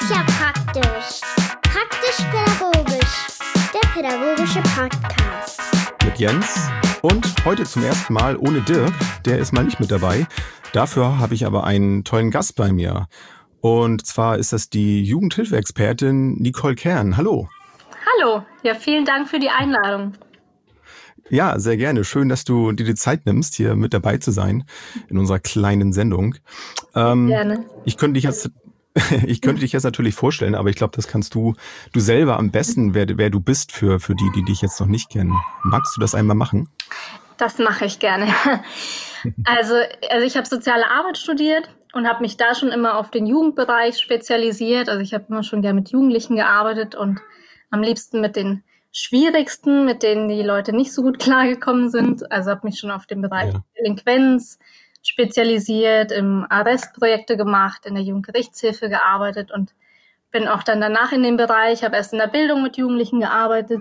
ist ja praktisch. Praktisch-pädagogisch. Der pädagogische Podcast. Mit Jens und heute zum ersten Mal ohne Dirk. Der ist mal nicht mit dabei. Dafür habe ich aber einen tollen Gast bei mir. Und zwar ist das die Jugendhilfeexpertin Nicole Kern. Hallo. Hallo, ja, vielen Dank für die Einladung. Ja, sehr gerne. Schön, dass du dir die Zeit nimmst, hier mit dabei zu sein in unserer kleinen Sendung. Gerne. Ich könnte dich jetzt natürlich vorstellen, aber ich glaube, das kannst du selber am besten, wer du bist für die dich jetzt noch nicht kennen. Magst du das einmal machen? Das mache ich gerne. Also ich habe soziale Arbeit studiert und habe mich da schon immer auf den Jugendbereich spezialisiert. Also ich habe immer schon gerne mit Jugendlichen gearbeitet und am liebsten mit den schwierigsten, mit denen die Leute nicht so gut klargekommen sind. Also habe mich schon auf den Bereich Delinquenz spezialisiert, im Arrestprojekte gemacht, in der Jugendgerichtshilfe gearbeitet und bin auch dann danach in dem Bereich, habe erst in der Bildung mit Jugendlichen gearbeitet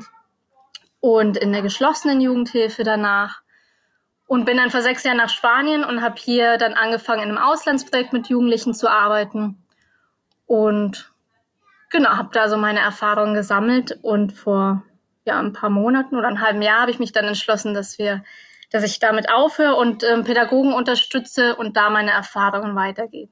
und in der geschlossenen Jugendhilfe danach und bin dann vor 6 Jahren nach Spanien und habe hier dann angefangen, in einem Auslandsprojekt mit Jugendlichen zu arbeiten und genau, habe da so meine Erfahrungen gesammelt und vor ein paar Monaten oder einem halben Jahr habe ich mich dann entschlossen, dass ich damit aufhöre und Pädagogen unterstütze und da meine Erfahrungen weitergebe.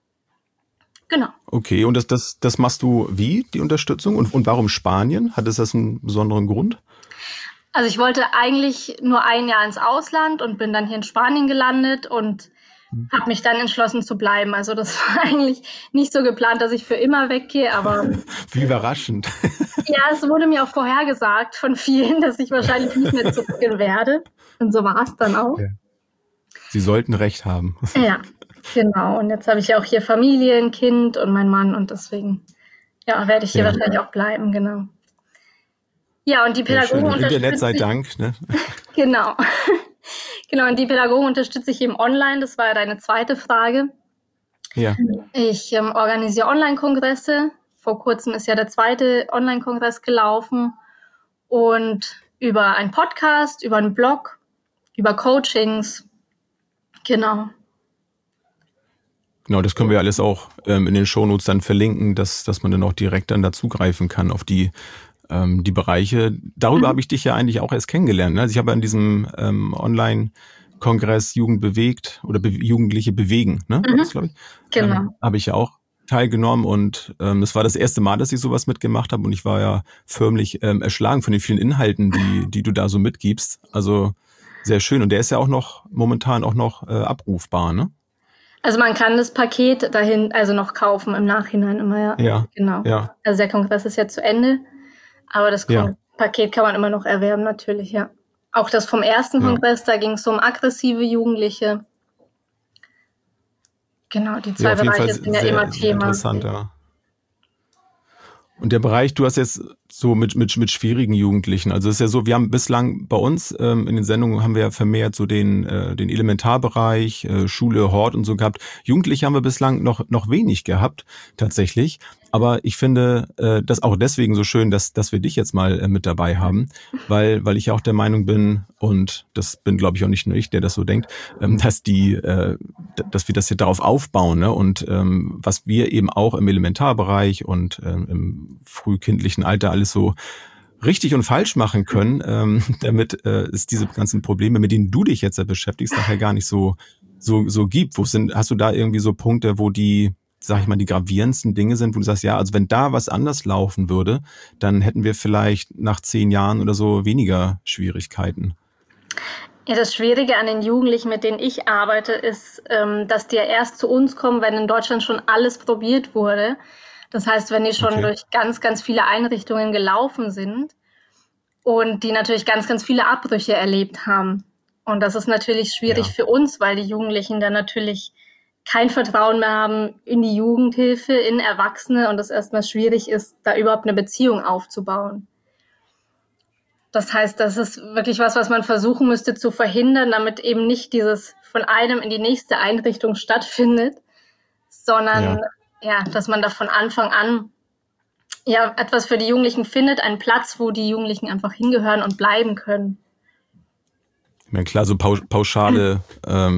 Genau. Okay, und das machst du wie, die Unterstützung? Und warum Spanien? Hat es das einen besonderen Grund? Also ich wollte eigentlich nur 1 Jahr ins Ausland und bin dann hier in Spanien gelandet und habe mich dann entschlossen zu bleiben. Also das war eigentlich nicht so geplant, dass ich für immer weggehe, aber... Wie überraschend. Ja, es wurde mir auch vorhergesagt von vielen, dass ich wahrscheinlich nicht mehr zurückgehen werde. Und so war es dann auch. Ja. Sie sollten recht haben. Ja, genau. Und jetzt habe ich ja auch hier Familie, ein Kind und meinen Mann und deswegen werde ich hier wahrscheinlich auch bleiben, genau. Ja, und die Pädagogen unterstützen... Internet sei Dank, ne? Genau. Genau, und die Pädagogen unterstütze ich eben online. Das war ja deine zweite Frage. Ja. Ich organisiere Online-Kongresse. Vor kurzem ist ja der 2. Online-Kongress gelaufen. Und über einen Podcast, über einen Blog, über Coachings. Genau. Genau, das können wir alles auch in den Shownotes dann verlinken, dass man dann auch direkt dann dazugreifen kann auf die Bereiche. Darüber habe ich dich ja eigentlich auch erst kennengelernt. Ne? Also ich habe an diesem Online-Kongress Jugend bewegt oder Jugendliche bewegen, ne? War das, glaube ich. Genau. Habe ich ja auch teilgenommen und das war das erste Mal, dass ich sowas mitgemacht habe und ich war ja förmlich erschlagen von den vielen Inhalten, die du da so mitgibst. Also sehr schön. Und der ist ja auch momentan abrufbar, ne? Also man kann das Paket dahin noch kaufen im Nachhinein immer, Ja. Genau. Ja. Also der Kongress ist ja zu Ende. Aber das Paket kann man immer noch erwerben, natürlich, ja. Auch das vom ersten Kongress, da ging es um aggressive Jugendliche. Genau, die 2 Bereiche sind ja immer Thema. Interessant, ja. Und der Bereich, du hast jetzt so mit schwierigen Jugendlichen, also es ist ja so, wir haben bislang bei uns in den Sendungen haben wir ja vermehrt so den Elementarbereich, Schule, Hort und so gehabt. Jugendliche haben wir bislang noch wenig gehabt, tatsächlich. Aber ich finde das auch deswegen so schön, dass wir dich jetzt mal mit dabei haben, weil ich ja auch der Meinung bin, und das bin, glaube ich, auch nicht nur ich, der das so denkt, dass wir das hier darauf aufbauen, ne? Und was wir eben auch im Elementarbereich und im frühkindlichen Alter alles so richtig und falsch machen können, damit es diese ganzen Probleme, mit denen du dich jetzt beschäftigst, nachher gar nicht so gibt. Hast du da irgendwie so Punkte, wo die, sag ich mal, die gravierendsten Dinge sind, wo du sagst, ja, also wenn da was anders laufen würde, dann hätten wir vielleicht nach 10 Jahren oder so weniger Schwierigkeiten? Ja, das Schwierige an den Jugendlichen, mit denen ich arbeite, ist, dass die ja erst zu uns kommen, wenn in Deutschland schon alles probiert wurde. Das heißt, wenn die schon durch ganz, ganz viele Einrichtungen gelaufen sind und die natürlich ganz, ganz viele Abbrüche erlebt haben. Und das ist natürlich schwierig für uns, weil die Jugendlichen dann natürlich kein Vertrauen mehr haben in die Jugendhilfe, in Erwachsene und es erstmal schwierig ist, da überhaupt eine Beziehung aufzubauen. Das heißt, das ist wirklich was man versuchen müsste zu verhindern, damit eben nicht dieses von einem in die nächste Einrichtung stattfindet, sondern dass man da von Anfang an etwas für die Jugendlichen findet, einen Platz, wo die Jugendlichen einfach hingehören und bleiben können. Ja klar, so pauschale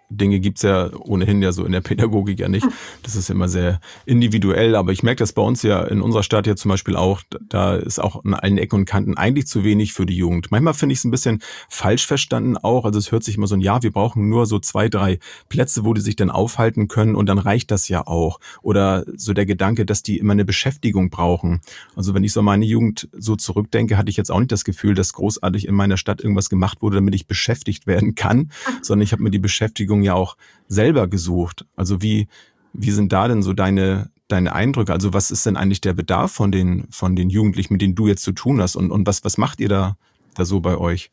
Dinge gibt's ja ohnehin ja so in der Pädagogik ja nicht. Das ist immer sehr individuell, aber ich merke das bei uns ja in unserer Stadt ja zum Beispiel auch, da ist auch an allen Ecken und Kanten eigentlich zu wenig für die Jugend. Manchmal finde ich es ein bisschen falsch verstanden auch, also es hört sich immer so ja, wir brauchen nur so 2, 3 Plätze, wo die sich dann aufhalten können und dann reicht das ja auch. Oder so der Gedanke, dass die immer eine Beschäftigung brauchen. Also wenn ich so an meine Jugend so zurückdenke, hatte ich jetzt auch nicht das Gefühl, dass großartig in meiner Stadt irgendwas gemacht wurde, damit ich beschäftigt werden kann, sondern ich habe mir die Beschäftigung ja auch selber gesucht. Also wie sind da denn so deine Eindrücke? Also was ist denn eigentlich der Bedarf von den Jugendlichen, mit denen du jetzt zu tun hast? Und was macht ihr da so bei euch?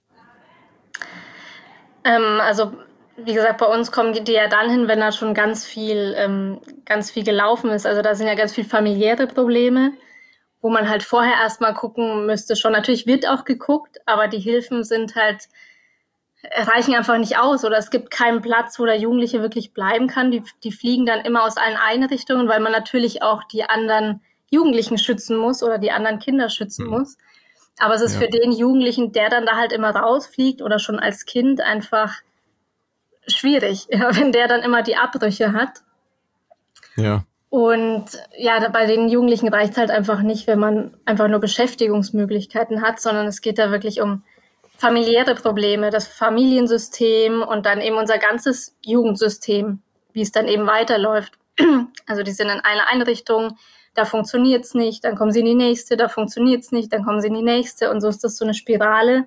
Also wie gesagt, bei uns kommen die ja dann hin, wenn da schon ganz viel gelaufen ist. Also da sind ja ganz viel familiäre Probleme, wo man halt vorher erstmal gucken müsste. Schon natürlich wird auch geguckt, aber die Hilfen sind halt reichen einfach nicht aus oder es gibt keinen Platz, wo der Jugendliche wirklich bleiben kann. Die fliegen dann immer aus allen Einrichtungen, weil man natürlich auch die anderen Jugendlichen schützen muss oder die anderen Kinder schützen muss. Aber es ist für den Jugendlichen, der dann da halt immer rausfliegt oder schon als Kind einfach schwierig, wenn der dann immer die Abbrüche hat. Ja. Und ja, bei den Jugendlichen reicht es halt einfach nicht, wenn man einfach nur Beschäftigungsmöglichkeiten hat, sondern es geht da wirklich um familiäre Probleme, das Familiensystem und dann eben unser ganzes Jugendsystem, wie es dann eben weiterläuft. Also die sind in einer Einrichtung, da funktioniert es nicht, dann kommen sie in die nächste, da funktioniert es nicht, dann kommen sie in die nächste und so ist das so eine Spirale,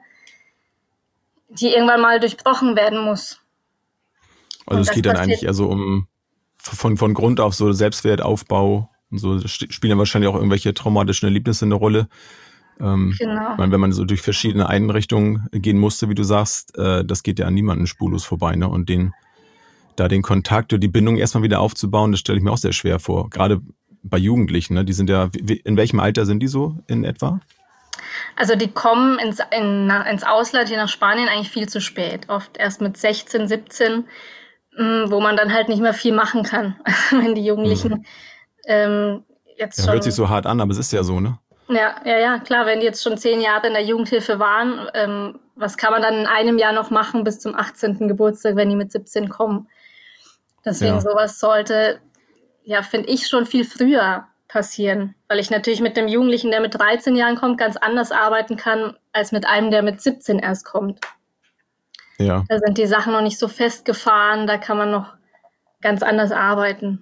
die irgendwann mal durchbrochen werden muss. Also es geht dann eigentlich eher so um von Grund auf so Selbstwertaufbau und so, spielen ja wahrscheinlich auch irgendwelche traumatischen Erlebnisse eine Rolle. Genau. Ich meine, wenn man so durch verschiedene Einrichtungen gehen musste, wie du sagst, das geht ja an niemanden spurlos vorbei, ne? Und den Kontakt oder die Bindung erstmal wieder aufzubauen, das stelle ich mir auch sehr schwer vor. Gerade bei Jugendlichen, ne? Die sind ja, in welchem Alter sind die so in etwa? Also die kommen ins Ausland, hier nach Spanien, eigentlich viel zu spät. Oft erst mit 16, 17, wo man dann halt nicht mehr viel machen kann. Wenn die Jugendlichen jetzt schon... Hört sich so hart an, aber es ist ja so, ne? Ja, klar, wenn die jetzt schon 10 Jahre in der Jugendhilfe waren, was kann man dann in einem Jahr noch machen bis zum 18. Geburtstag, wenn die mit 17 kommen? Deswegen sowas sollte, ja, finde ich, schon viel früher passieren, weil ich natürlich mit dem Jugendlichen, der mit 13 Jahren kommt, ganz anders arbeiten kann, als mit einem, der mit 17 erst kommt. Ja. Da sind die Sachen noch nicht so festgefahren, da kann man noch ganz anders arbeiten.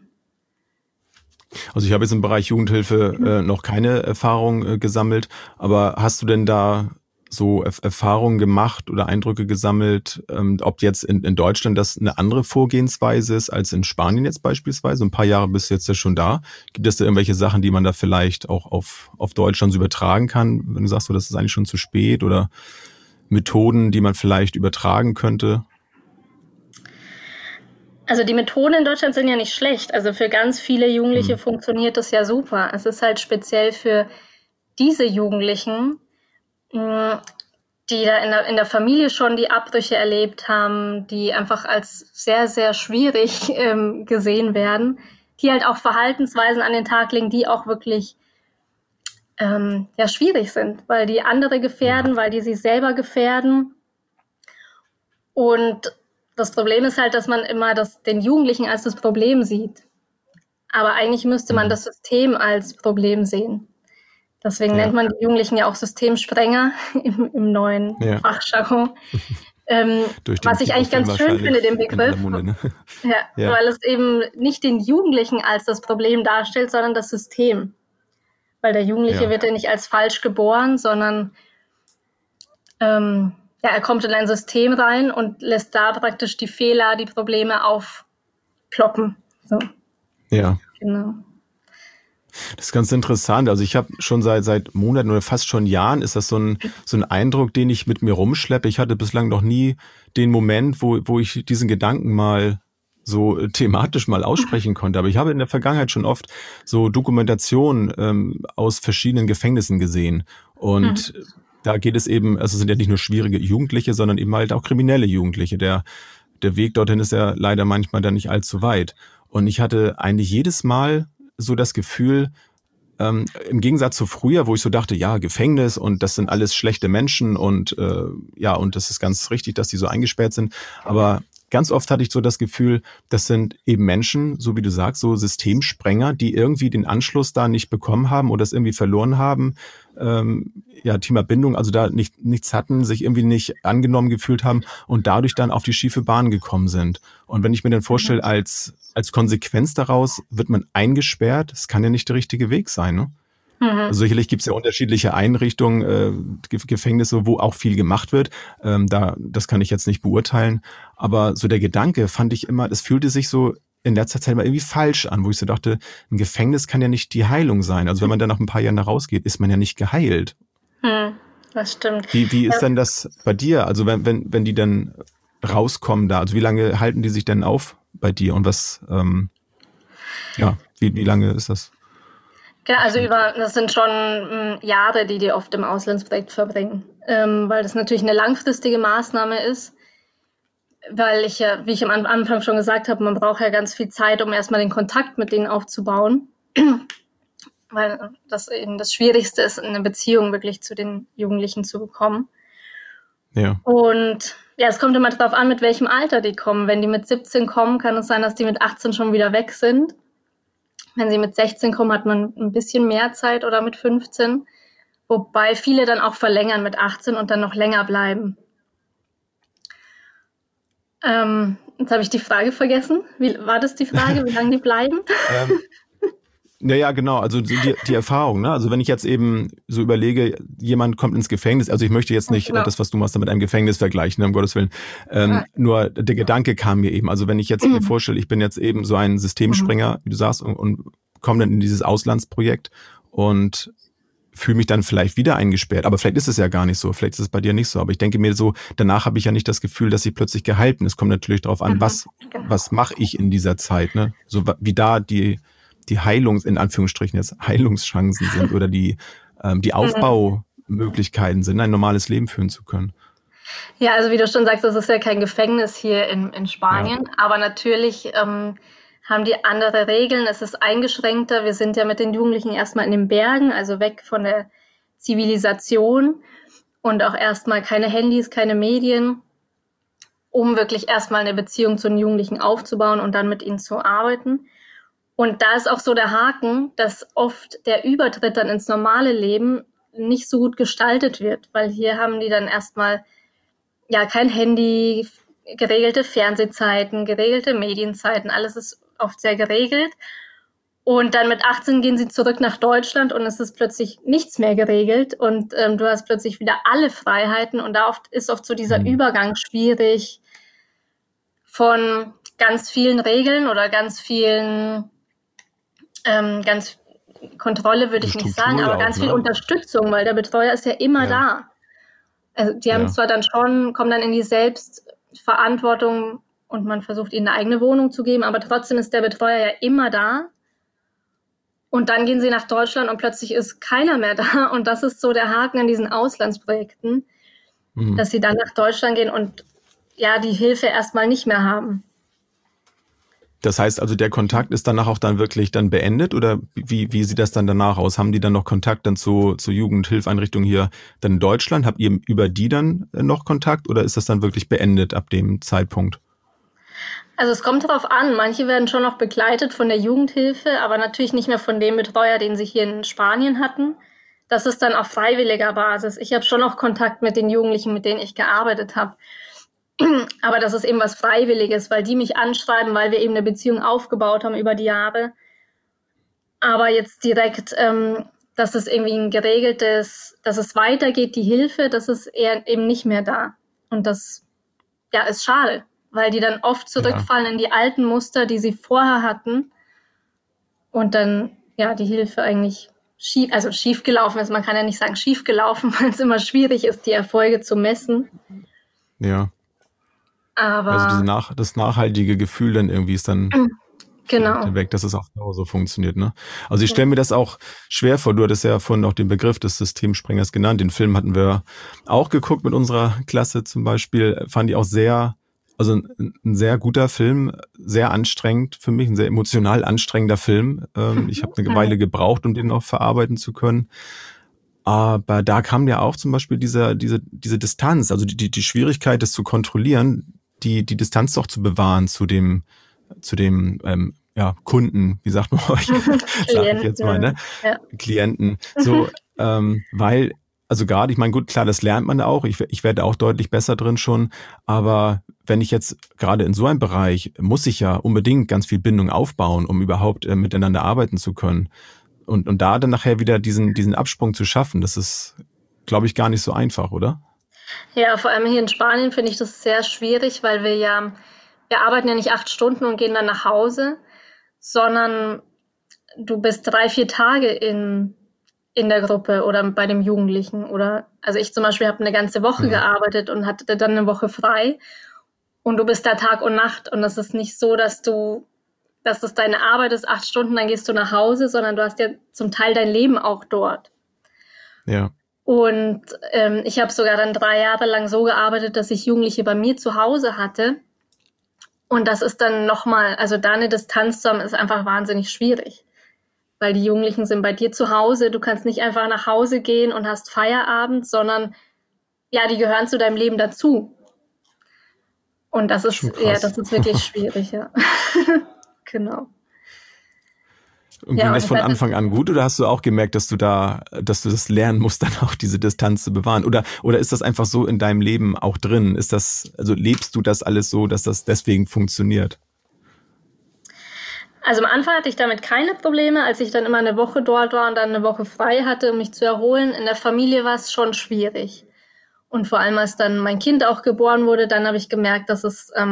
Also ich habe jetzt im Bereich Jugendhilfe noch keine Erfahrung gesammelt, aber hast du denn da so Erfahrungen gemacht oder Eindrücke gesammelt, ob jetzt in Deutschland das eine andere Vorgehensweise ist als in Spanien jetzt beispielsweise? Ein paar Jahre bist du jetzt ja schon da. Gibt es da irgendwelche Sachen, die man da vielleicht auch auf Deutschland so übertragen kann, wenn du sagst, so, das ist eigentlich schon zu spät, oder Methoden, die man vielleicht übertragen könnte? Also die Methoden in Deutschland sind ja nicht schlecht. Also für ganz viele Jugendliche funktioniert das ja super. Es ist halt speziell für diese Jugendlichen, die da in der Familie schon die Abbrüche erlebt haben, die einfach als sehr, sehr schwierig gesehen werden, die halt auch Verhaltensweisen an den Tag legen, die auch wirklich schwierig sind, weil die andere gefährden, weil die sich selber gefährden. Und das Problem ist halt, dass man immer den Jugendlichen als das Problem sieht. Aber eigentlich müsste man das System als Problem sehen. Deswegen nennt man die Jugendlichen ja auch Systemsprenger im neuen Fachjargon. Was ich eigentlich ganz schön finde, den Begriff, Munde, ne? Weil es eben nicht den Jugendlichen als das Problem darstellt, sondern das System. Weil der Jugendliche wird ja nicht als falsch geboren, sondern er kommt in ein System rein und lässt da praktisch die Fehler, die Probleme aufploppen. So. Ja. Genau. Das ist ganz interessant. Also ich habe schon seit Monaten oder fast schon Jahren ist das so ein Eindruck, den ich mit mir rumschleppe. Ich hatte bislang noch nie den Moment, wo ich diesen Gedanken mal so thematisch mal aussprechen konnte. Aber ich habe in der Vergangenheit schon oft so Dokumentationen aus verschiedenen Gefängnissen gesehen. Und da geht es eben, also es sind ja nicht nur schwierige Jugendliche, sondern eben halt auch kriminelle Jugendliche. Der Weg dorthin ist ja leider manchmal dann nicht allzu weit. Und ich hatte eigentlich jedes Mal so das Gefühl, im Gegensatz zu früher, wo ich so dachte, ja, Gefängnis und das sind alles schlechte Menschen und und das ist ganz richtig, dass die so eingesperrt sind. Aber ganz oft hatte ich so das Gefühl, das sind eben Menschen, so wie du sagst, so Systemsprenger, die irgendwie den Anschluss da nicht bekommen haben oder es irgendwie verloren haben. Thema Bindung, also da nichts hatten, sich irgendwie nicht angenommen gefühlt haben und dadurch dann auf die schiefe Bahn gekommen sind. Und wenn ich mir dann vorstelle, als Konsequenz daraus wird man eingesperrt, das kann ja nicht der richtige Weg sein, ne? Also sicherlich gibt es ja unterschiedliche Einrichtungen, Gefängnisse, wo auch viel gemacht wird. Das kann ich jetzt nicht beurteilen. Aber so der Gedanke fand ich immer, es fühlte sich so in letzter Zeit mal irgendwie falsch an, wo ich so dachte, ein Gefängnis kann ja nicht die Heilung sein. Also wenn man dann nach ein paar Jahren da rausgeht, ist man ja nicht geheilt. Das stimmt. Wie ist denn das bei dir? Also wenn die dann rauskommen da, also wie lange halten die sich denn auf bei dir und was, wie lange ist das? Ja, also das sind schon Jahre, die oft im Auslandsprojekt verbringen, weil das natürlich eine langfristige Maßnahme ist, weil wie ich am Anfang schon gesagt habe, man braucht ja ganz viel Zeit, um erstmal den Kontakt mit denen aufzubauen, weil das eben das Schwierigste ist, eine Beziehung wirklich zu den Jugendlichen zu bekommen. Ja. Und ja, es kommt immer darauf an, mit welchem Alter die kommen. Wenn die mit 17 kommen, kann es sein, dass die mit 18 schon wieder weg sind. Wenn sie mit 16 kommen, hat man ein bisschen mehr Zeit oder mit 15. Wobei viele dann auch verlängern mit 18 und dann noch länger bleiben. Jetzt habe ich die Frage vergessen. War das die Frage, wie lange die bleiben? Ja, genau. Also die Erfahrung, ne? Also wenn ich jetzt eben so überlege, jemand kommt ins Gefängnis, also ich möchte jetzt nicht das, was du machst, mit einem Gefängnis vergleichen, ne, um Gottes Willen. Nur der Gedanke kam mir eben. Also wenn ich jetzt mir vorstelle, ich bin jetzt eben so ein Systemspringer, wie du sagst, und komme dann in dieses Auslandsprojekt und fühle mich dann vielleicht wieder eingesperrt. Aber vielleicht ist es ja gar nicht so. Vielleicht ist es bei dir nicht so. Aber ich denke mir so, danach habe ich ja nicht das Gefühl, dass ich plötzlich geheilt bin. Es kommt natürlich darauf an, was mache ich in dieser Zeit, ne? So wie da die in Anführungsstrichen jetzt Heilungschancen sind oder die Aufbaumöglichkeiten sind, ein normales Leben führen zu können. Ja, also wie du schon sagst, das ist ja kein Gefängnis hier in Spanien, aber natürlich haben die andere Regeln, es ist eingeschränkter. Wir sind ja mit den Jugendlichen erstmal in den Bergen, also weg von der Zivilisation und auch erstmal keine Handys, keine Medien, um wirklich erstmal eine Beziehung zu den Jugendlichen aufzubauen und dann mit ihnen zu arbeiten. Und da ist auch so der Haken, dass oft der Übertritt dann ins normale Leben nicht so gut gestaltet wird, weil hier haben die dann erstmal kein Handy, geregelte Fernsehzeiten, geregelte Medienzeiten, alles ist oft sehr geregelt. Und dann mit 18 gehen sie zurück nach Deutschland und es ist plötzlich nichts mehr geregelt und du hast plötzlich wieder alle Freiheiten und da ist oft so dieser Übergang schwierig von ganz vielen Regeln oder ganz vielen ganz Kontrolle würde ich nicht sagen, aber ganz viel Unterstützung, weil der Betreuer ist ja immer da. Also die haben zwar dann kommen dann in die Selbstverantwortung und man versucht ihnen eine eigene Wohnung zu geben, aber trotzdem ist der Betreuer ja immer da. Und dann gehen sie nach Deutschland und plötzlich ist keiner mehr da. Und das ist so der Haken an diesen Auslandsprojekten, dass sie dann nach Deutschland gehen und die Hilfe erstmal nicht mehr haben. Das heißt also, der Kontakt ist danach auch dann wirklich dann beendet oder wie sieht das dann danach aus? Haben die dann noch Kontakt dann zu Jugendhilfeinrichtungen hier dann in Deutschland? Habt ihr über die dann noch Kontakt oder ist das dann wirklich beendet ab dem Zeitpunkt? Also es kommt darauf an. Manche werden schon noch begleitet von der Jugendhilfe, aber natürlich nicht mehr von dem Betreuer, den sie hier in Spanien hatten. Das ist dann auf freiwilliger Basis. Ich habe schon noch Kontakt mit den Jugendlichen, mit denen ich gearbeitet habe. Aber das ist eben was Freiwilliges, weil die mich anschreiben, weil wir eben eine Beziehung aufgebaut haben über die Jahre. Aber jetzt direkt, dass es irgendwie ein geregeltes, dass es weitergeht, die Hilfe, das ist eher eben nicht mehr da. Und das ist schade, weil die dann oft zurückfallen in die alten Muster, die sie vorher hatten. Und dann, die Hilfe eigentlich schief gelaufen ist. Man kann ja nicht sagen schief gelaufen, weil es immer schwierig ist, die Erfolge zu messen. Ja. Aber also das nachhaltige Gefühl dann irgendwie ist dann weg, dass es auch so funktioniert, ne? Also ich stelle mir das auch schwer vor. Du hattest ja vorhin auch den Begriff des Systemsprengers genannt. Den Film hatten wir auch geguckt mit unserer Klasse zum Beispiel. Fand ich auch ein sehr guter Film, sehr anstrengend für mich, ein sehr emotional anstrengender Film. Ich habe eine Weile gebraucht, um den auch verarbeiten zu können. Aber da kam ja auch zum Beispiel diese Distanz, also die Schwierigkeit, das zu kontrollieren, die Distanz doch zu bewahren zu dem Kunden, wie sagt man euch, sage ich jetzt mal, ne? Ja. Klienten. So, weil, also gerade, ich meine, gut, klar, das lernt man auch. Ich werde auch deutlich besser drin schon. Aber wenn ich jetzt gerade in so einem Bereich, muss ich ja unbedingt ganz viel Bindung aufbauen, um überhaupt miteinander arbeiten zu können. Und da dann nachher wieder diesen Absprung zu schaffen, das ist, glaube ich, gar nicht so einfach, oder? Ja, vor allem hier in Spanien finde ich das sehr schwierig, weil wir arbeiten ja nicht 8 Stunden und gehen dann nach Hause, sondern du bist 3, 4 Tage in der Gruppe oder bei dem Jugendlichen. Also ich zum Beispiel habe eine ganze Woche gearbeitet und hatte dann eine Woche frei und du bist da Tag und Nacht und das ist nicht so, dass das deine Arbeit ist, 8 Stunden, dann gehst du nach Hause, sondern du hast ja zum Teil dein Leben auch dort. Ja. Und ich habe sogar dann 3 Jahre lang so gearbeitet, dass ich Jugendliche bei mir zu Hause hatte. Und das ist dann nochmal, also da eine Distanz zu haben, ist einfach wahnsinnig schwierig. Weil die Jugendlichen sind bei dir zu Hause. Du kannst nicht einfach nach Hause gehen und hast Feierabend, sondern ja, die gehören zu deinem Leben dazu. Und das ist wirklich schwierig, ja. Genau. Und ging das von Anfang an gut oder hast du auch gemerkt, dass du das lernen musst, dann auch diese Distanz zu bewahren? Oder ist das einfach so in deinem Leben auch drin? Also lebst du das alles so, dass das deswegen funktioniert? Also am Anfang hatte ich damit keine Probleme, als ich dann immer eine Woche dort war und dann eine Woche frei hatte, um mich zu erholen. In der Familie war es schon schwierig. Und vor allem, als dann mein Kind auch geboren wurde, dann habe ich gemerkt, dass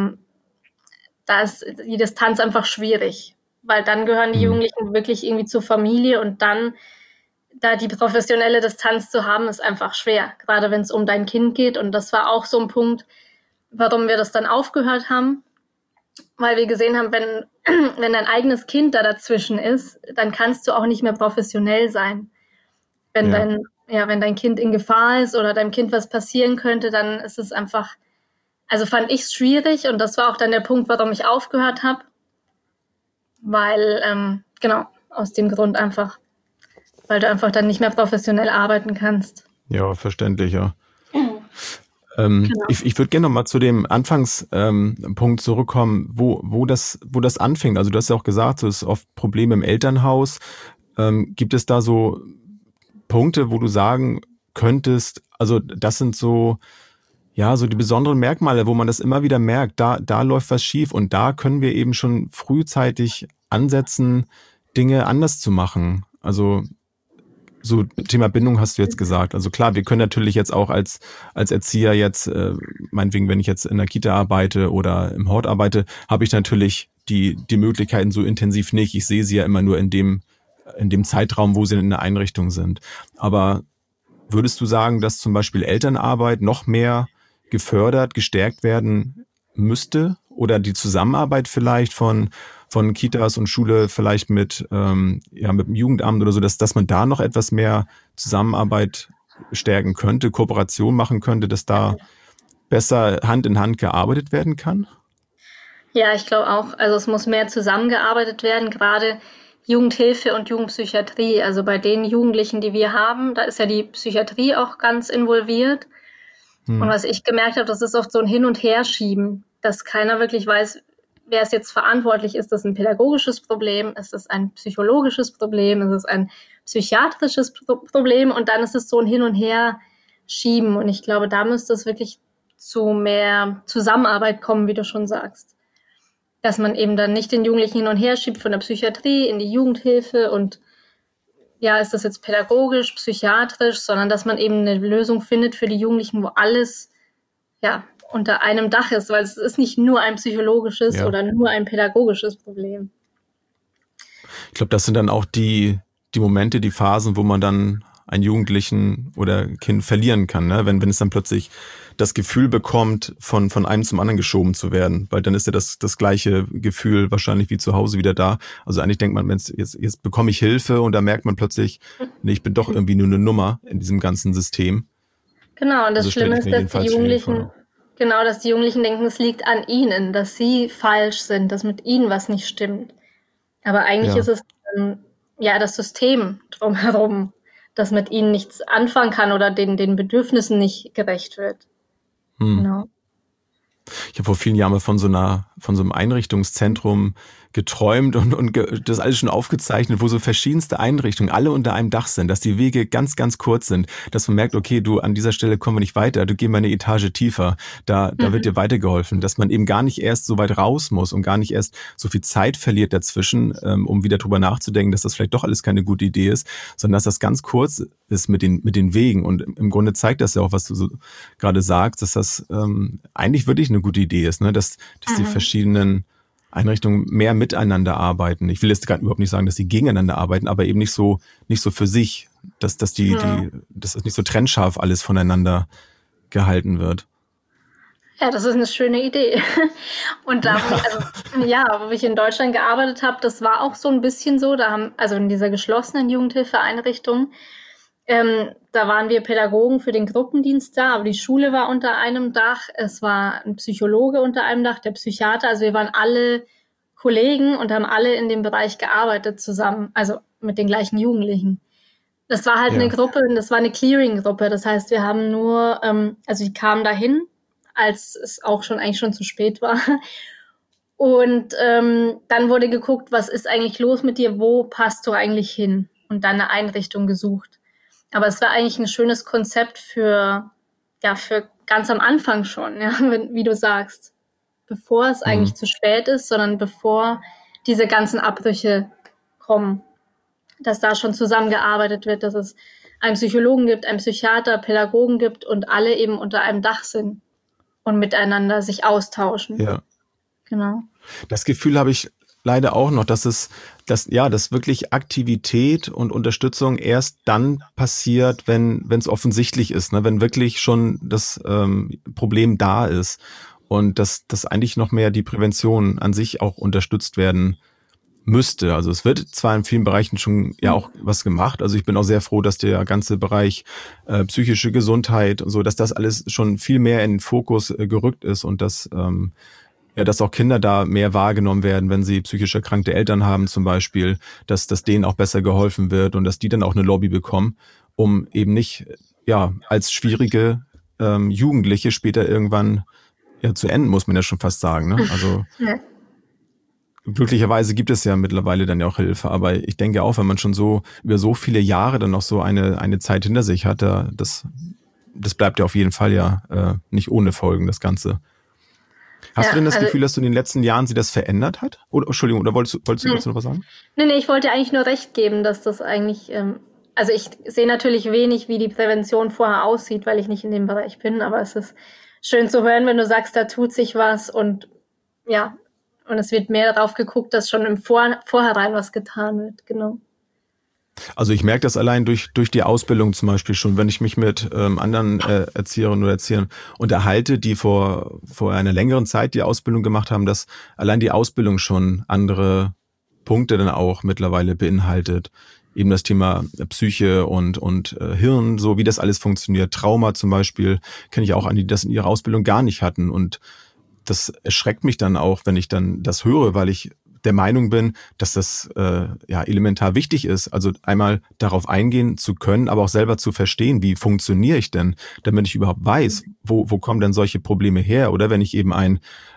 da ist die Distanz einfach schwierig. Weil dann gehören die Jugendlichen wirklich irgendwie zur Familie und dann da die professionelle Distanz zu haben, ist einfach schwer. Gerade wenn es um dein Kind geht. Und das war auch so ein Punkt, warum wir das dann aufgehört haben. Weil wir gesehen haben, wenn dein eigenes Kind da dazwischen ist, dann kannst du auch nicht mehr professionell sein. Wenn dein Kind in Gefahr ist oder deinem Kind was passieren könnte, dann ist es einfach, also fand ich es schwierig und das war auch dann der Punkt, warum ich aufgehört habe. Weil, aus dem Grund einfach, weil du einfach dann nicht mehr professionell arbeiten kannst. Ja, verständlich, ja. Genau. Ich würde gerne noch mal zu dem Anfangspunkt zurückkommen, wo das anfängt. Also du hast ja auch gesagt, es ist oft Probleme im Elternhaus. Gibt es da so Punkte, wo du sagen könntest, also das sind so die besonderen Merkmale, wo man das immer wieder merkt, da läuft was schief und da können wir eben schon frühzeitig ansetzen, Dinge anders zu machen. Also so Thema Bindung hast du jetzt gesagt. Also klar, wir können natürlich jetzt auch als Erzieher jetzt, meinetwegen, wenn ich jetzt in der Kita arbeite oder im Hort arbeite, habe ich natürlich die Möglichkeiten so intensiv nicht. Ich sehe sie ja immer nur in dem Zeitraum, wo sie in der Einrichtung sind. Aber würdest du sagen, dass zum Beispiel Elternarbeit noch mehr gefördert, gestärkt werden müsste? Oder die Zusammenarbeit vielleicht von Kitas und Schule vielleicht mit dem Jugendamt oder so, dass man da noch etwas mehr Zusammenarbeit stärken könnte, Kooperation machen könnte, dass da besser Hand in Hand gearbeitet werden kann? Ja, ich glaube auch. Also es muss mehr zusammengearbeitet werden, gerade Jugendhilfe und Jugendpsychiatrie. Also bei den Jugendlichen, die wir haben, da ist ja die Psychiatrie auch ganz involviert. Und was ich gemerkt habe, das ist oft so ein Hin- und Herschieben, dass keiner wirklich weiß, wer ist jetzt verantwortlich. Ist das ein pädagogisches Problem? Ist das ein psychologisches Problem? Ist es ein psychiatrisches Problem? Und dann ist es so ein Hin- und Herschieben. Und ich glaube, da müsste es wirklich zu mehr Zusammenarbeit kommen, wie du schon sagst. Dass man eben dann nicht den Jugendlichen hin und her schiebt von der Psychiatrie in die Jugendhilfe und ist das jetzt pädagogisch, psychiatrisch, sondern dass man eben eine Lösung findet für die Jugendlichen, wo alles unter einem Dach ist, weil es ist nicht nur ein psychologisches oder nur ein pädagogisches Problem. Ich glaube, das sind dann auch die Momente, die Phasen, wo man dann einen Jugendlichen oder Kind verlieren kann, ne? Wenn es dann plötzlich das Gefühl bekommt, von einem zum anderen geschoben zu werden, weil dann ist ja das gleiche Gefühl wahrscheinlich wie zu Hause wieder da. Also eigentlich denkt man, jetzt bekomme ich Hilfe und da merkt man plötzlich, nee, ich bin doch irgendwie nur eine Nummer in diesem ganzen System. Genau, und das Schlimme ist, dass die Jugendlichen denken, es liegt an ihnen, dass sie falsch sind, dass mit ihnen was nicht stimmt. Aber eigentlich ist es das System drumherum, das mit ihnen nichts anfangen kann oder den Bedürfnissen nicht gerecht wird. Genau. Ich habe vor vielen Jahren mal von so einem Einrichtungszentrum geträumt und das alles schon aufgezeichnet, wo so verschiedenste Einrichtungen alle unter einem Dach sind, dass die Wege ganz, ganz kurz sind, dass man merkt, okay, du, an dieser Stelle kommen wir nicht weiter, du geh mal eine Etage tiefer, da wird dir weitergeholfen, dass man eben gar nicht erst so weit raus muss und gar nicht erst so viel Zeit verliert dazwischen, um wieder drüber nachzudenken, dass das vielleicht doch alles keine gute Idee ist, sondern dass das ganz kurz ist mit den Wegen. Und im Grunde zeigt das ja auch, was du so gerade sagst, dass das eigentlich wirklich eine gute Idee ist, ne? Dass die verschiedenen Einrichtungen mehr miteinander arbeiten. Ich will jetzt gerade überhaupt nicht sagen, dass sie gegeneinander arbeiten, aber eben nicht so für sich, dass das nicht so trennscharf alles voneinander gehalten wird. Ja, das ist eine schöne Idee. Und da, wo ich in Deutschland gearbeitet habe, das war auch so ein bisschen so, also in dieser geschlossenen Jugendhilfeeinrichtung, da waren wir Pädagogen für den Gruppendienst da, aber die Schule war unter einem Dach, es war ein Psychologe unter einem Dach, der Psychiater, also wir waren alle Kollegen und haben alle in dem Bereich gearbeitet zusammen, also mit den gleichen Jugendlichen. Das war halt eine Gruppe, das war eine Clearing-Gruppe, das heißt, wir haben nur, die kamen dahin, als es auch eigentlich schon zu spät war. Und dann wurde geguckt, was ist eigentlich los mit dir, wo passt du eigentlich hin? Und dann eine Einrichtung gesucht. Aber es war eigentlich ein schönes Konzept für ganz am Anfang schon, ja, wie du sagst. Bevor es eigentlich zu spät ist, sondern bevor diese ganzen Abbrüche kommen. Dass da schon zusammengearbeitet wird, dass es einen Psychologen gibt, einen Psychiater, Pädagogen gibt und alle eben unter einem Dach sind und miteinander sich austauschen. Ja. Genau. Das Gefühl habe ich leider auch noch, dass wirklich Aktivität und Unterstützung erst dann passiert, wenn es offensichtlich ist, ne? Wenn wirklich schon das Problem da ist und dass eigentlich noch mehr die Prävention an sich auch unterstützt werden müsste. Also es wird zwar in vielen Bereichen schon ja auch was gemacht. Also ich bin auch sehr froh, dass der ganze Bereich psychische Gesundheit und so, dass das alles schon viel mehr in den Fokus gerückt ist und dass auch Kinder da mehr wahrgenommen werden, wenn sie psychisch erkrankte Eltern haben zum Beispiel, dass denen auch besser geholfen wird und dass die dann auch eine Lobby bekommen, um eben nicht als schwierige Jugendliche später irgendwann zu enden, muss man ja schon fast sagen. Ne? Also glücklicherweise gibt es ja mittlerweile dann ja auch Hilfe, aber ich denke auch, wenn man schon so über so viele Jahre dann noch so eine Zeit hinter sich hat, das bleibt ja auf jeden Fall nicht ohne Folgen, das Ganze. Hast du denn das Gefühl, dass du in den letzten Jahren sie das verändert hat? Oder, Entschuldigung, oder wolltest du jetzt noch was sagen? Nee, ich wollte eigentlich nur recht geben, dass das eigentlich, ich sehe natürlich wenig, wie die Prävention vorher aussieht, weil ich nicht in dem Bereich bin, aber es ist schön zu hören, wenn du sagst, da tut sich was und es wird mehr darauf geguckt, dass schon im Vorhinein was getan wird, genau. Also ich merke das allein durch die Ausbildung zum Beispiel schon, wenn ich mich mit anderen Erzieherinnen oder Erziehern unterhalte, die vor einer längeren Zeit die Ausbildung gemacht haben, dass allein die Ausbildung schon andere Punkte dann auch mittlerweile beinhaltet. Eben das Thema Psyche und Hirn, so wie das alles funktioniert. Trauma zum Beispiel kenne ich auch an, die das in ihrer Ausbildung gar nicht hatten. Und das erschreckt mich dann auch, wenn ich dann das höre, weil ich der Meinung bin, dass das elementar wichtig ist. Also einmal darauf eingehen zu können, aber auch selber zu verstehen, wie funktioniere ich denn, damit ich überhaupt weiß, wo kommen denn solche Probleme her? Oder wenn ich eben ein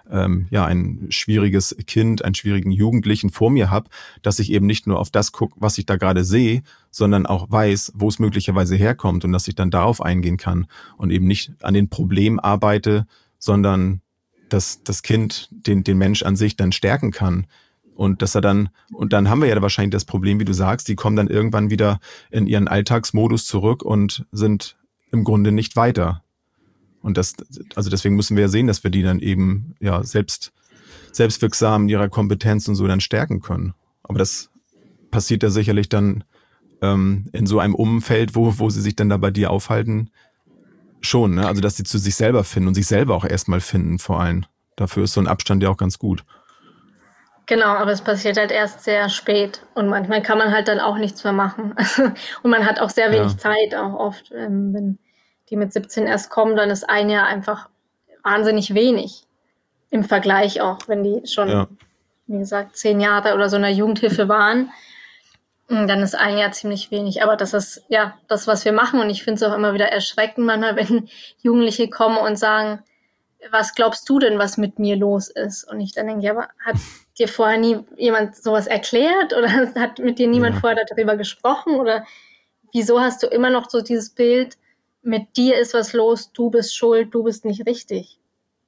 schwieriges Kind, einen schwierigen Jugendlichen vor mir habe, dass ich eben nicht nur auf das gucke, was ich da gerade sehe, sondern auch weiß, wo es möglicherweise herkommt und dass ich dann darauf eingehen kann und eben nicht an den Problemen arbeite, sondern dass das Kind den Mensch an sich dann stärken kann. Und dann haben wir ja wahrscheinlich das Problem, wie du sagst, die kommen dann irgendwann wieder in ihren Alltagsmodus zurück und sind im Grunde nicht weiter. Und deswegen müssen wir ja sehen, dass wir die dann eben selbstwirksam in ihrer Kompetenz und so dann stärken können. Aber das passiert ja sicherlich dann in so einem Umfeld, wo sie sich dann da bei dir aufhalten, schon, ne? Also dass sie zu sich selber finden und sich selber auch erstmal finden vor allem. Dafür ist so ein Abstand ja auch ganz gut. Genau, aber es passiert halt erst sehr spät und manchmal kann man halt dann auch nichts mehr machen. Und man hat auch sehr wenig Zeit, auch oft, wenn die mit 17 erst kommen, dann ist ein Jahr einfach wahnsinnig wenig im Vergleich auch, wenn die schon, wie gesagt, 10 Jahre oder so in der Jugendhilfe waren, dann ist ein Jahr ziemlich wenig. Aber das ist das, was wir machen und ich finde es auch immer wieder erschreckend manchmal, wenn Jugendliche kommen und sagen, was glaubst du denn, was mit mir los ist? Und ich dann denke, ja, aber hat dir vorher nie jemand sowas erklärt oder hat mit dir niemand vorher darüber gesprochen? Oder wieso hast du immer noch so dieses Bild, mit dir ist was los, du bist schuld, du bist nicht richtig?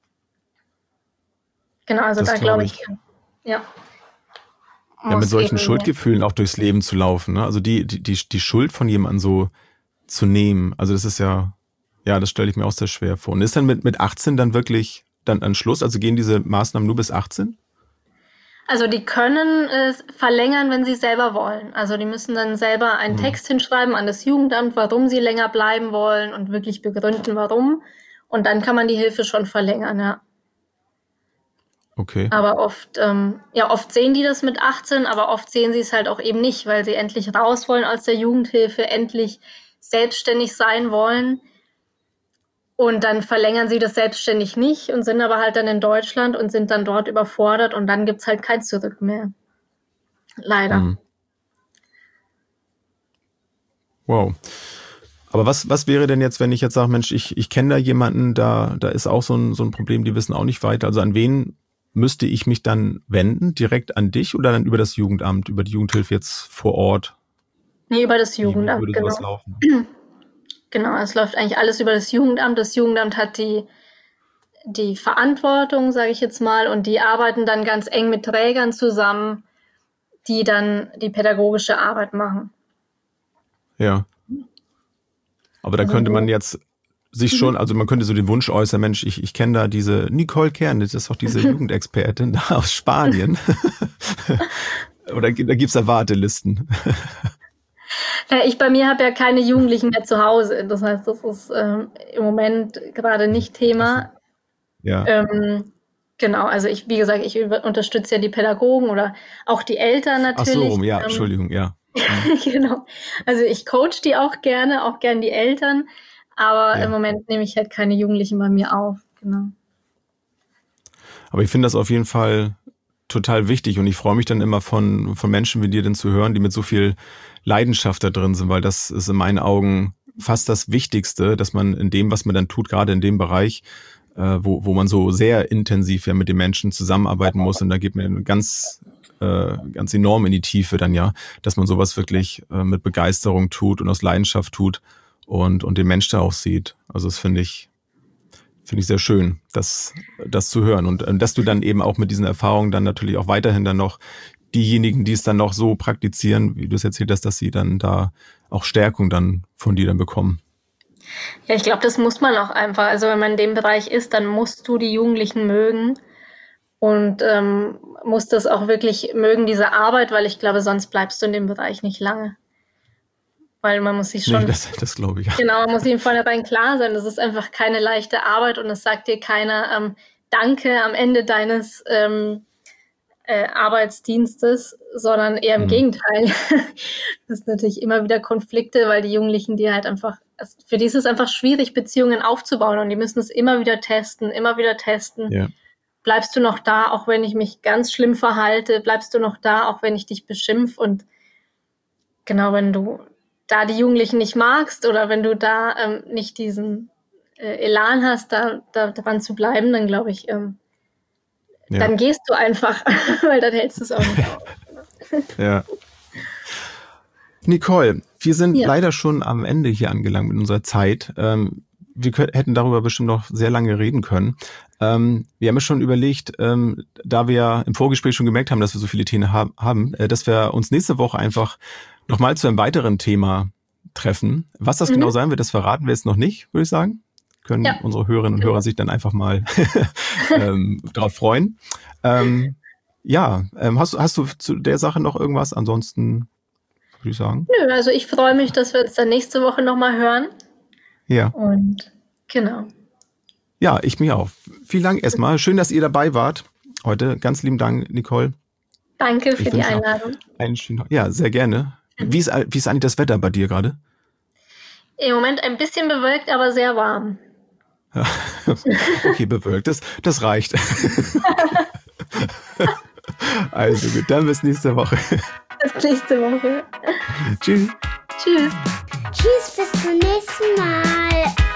Genau, also Das da glaube ich, ja. Ja, mit solchen Schuldgefühlen auch durchs Leben zu laufen, ne? Also die Schuld von jemandem so zu nehmen, also das ist ja, das stelle ich mir auch sehr schwer vor. Und ist dann mit 18 dann wirklich dann an Schluss? Also gehen diese Maßnahmen nur bis 18? Also die können es verlängern, wenn sie selber wollen. Also die müssen dann selber einen Text hinschreiben an das Jugendamt, warum sie länger bleiben wollen und wirklich begründen, warum. Und dann kann man die Hilfe schon verlängern, ja. Okay. Aber oft sehen die das mit 18, aber oft sehen sie es halt auch eben nicht, weil sie endlich raus wollen aus der Jugendhilfe, endlich selbstständig sein wollen. Und dann verlängern sie das selbstständig nicht und sind aber halt dann in Deutschland und sind dann dort überfordert und dann gibt's halt kein Zurück mehr. Leider. Wow. Aber was wäre denn jetzt, wenn ich jetzt sage, Mensch, ich kenne da jemanden, da ist auch so ein Problem, die wissen auch nicht weiter. Also an wen müsste ich mich dann wenden? Direkt an dich oder dann über das Jugendamt, über die Jugendhilfe jetzt vor Ort? Nee, über das Jugendamt, würde sowas laufen? Genau, es läuft eigentlich alles über das Jugendamt. Das Jugendamt hat die Verantwortung, sage ich jetzt mal, und die arbeiten dann ganz eng mit Trägern zusammen, die dann die pädagogische Arbeit machen. Ja. Aber da könnte man jetzt sich schon, also man könnte so den Wunsch äußern, Mensch, ich kenne da diese Nicole Kern, das ist doch diese Jugendexpertin da aus Spanien. Oder da gibt's da Wartelisten. Ja, ich bei mir habe ja keine Jugendlichen mehr zu Hause. Das heißt, das ist im Moment gerade nicht Thema. Ja. Genau, also wie gesagt, ich unterstütze ja die Pädagogen oder auch die Eltern natürlich. Ach so rum, ja, Entschuldigung, ja. Genau. Also ich coach die auch gern die Eltern, aber im Moment nehme ich halt keine Jugendlichen bei mir auf. Genau. Aber ich finde das auf jeden Fall total wichtig und ich freue mich dann immer von Menschen wie dir denn zu hören, die mit so viel Leidenschaft da drin sind, weil das ist in meinen Augen fast das Wichtigste, dass man in dem, was man dann tut, gerade in dem Bereich, wo man so sehr intensiv ja mit den Menschen zusammenarbeiten muss und da geht man ganz enorm in die Tiefe dann dass man sowas wirklich mit Begeisterung tut und aus Leidenschaft tut und den Mensch da auch sieht. Also das finde ich sehr schön, das zu hören und dass du dann eben auch mit diesen Erfahrungen dann natürlich auch weiterhin dann noch diejenigen, die es dann noch so praktizieren, wie du es erzählt hast, dass sie dann da auch Stärkung dann von dir dann bekommen. Ja, ich glaube, das muss man auch einfach. Also wenn man in dem Bereich ist, dann musst du die Jugendlichen mögen und musst das auch wirklich mögen, diese Arbeit, weil ich glaube, sonst bleibst du in dem Bereich nicht lange. Weil man muss sich schon... Nee, das glaube ich. Genau, man muss sich von vornherein klar sein, das ist einfach keine leichte Arbeit und es sagt dir keiner Danke am Ende deines Arbeitsdienstes, sondern eher im Gegenteil. Das ist natürlich immer wieder Konflikte, weil die Jugendlichen, die halt einfach, für die ist es einfach schwierig, Beziehungen aufzubauen und die müssen es immer wieder testen. Ja. Bleibst du noch da, auch wenn ich mich ganz schlimm verhalte? Bleibst du noch da, auch wenn ich dich beschimpf? Und genau, wenn du da die Jugendlichen nicht magst oder wenn du da nicht diesen Elan hast, da dran zu bleiben, dann glaube ich, dann gehst du einfach, weil dann hältst du es auch nicht auf. Ja. Nicole, wir sind leider schon am Ende hier angelangt mit unserer Zeit. Wir hätten darüber bestimmt noch sehr lange reden können. Wir haben ja schon überlegt, da wir im Vorgespräch schon gemerkt haben, dass wir so viele Themen haben, dass wir uns nächste Woche einfach nochmal zu einem weiteren Thema treffen. Was das genau sein wird, das verraten wir jetzt noch nicht, würde ich sagen. Können unsere Hörerinnen und Hörer sich dann einfach mal darauf freuen. Hast du zu der Sache noch irgendwas? Ansonsten würde ich sagen. Nö, also ich freue mich, dass wir uns dann nächste Woche nochmal hören. Ja. Und genau. Ja, ich mich auch. Vielen Dank erstmal. Schön, dass ihr dabei wart heute. Ganz lieben Dank, Nicole. Danke für die Einladung. Ja, sehr gerne. Wie ist eigentlich das Wetter bei dir gerade? Im Moment ein bisschen bewölkt, aber sehr warm. Ja. Okay, bewölkt. Das reicht. Also gut, dann bis nächste Woche. Bis nächste Woche. Tschüss. Tschüss. Tschüss, bis zum nächsten Mal.